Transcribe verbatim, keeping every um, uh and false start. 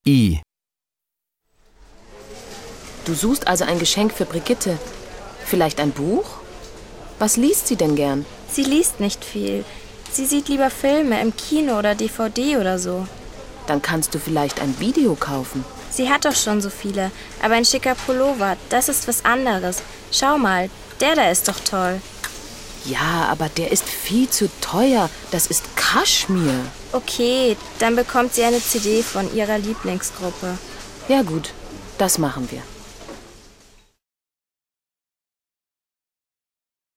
I. Du suchst also ein Geschenk für Brigitte. Vielleicht ein Buch? Was liest sie denn gern? Sie liest nicht viel. Sie sieht lieber Filme im Kino oder D V D oder so. Dann kannst du vielleicht ein Video kaufen. Sie hat doch schon so viele. Aber ein schicker Pullover, das ist was anderes. Schau mal, der da ist doch toll. Ja, aber der ist viel zu teuer. Das ist Kaschmir. Okay, dann bekommt sie eine C D von ihrer Lieblingsgruppe. Ja gut, das machen wir.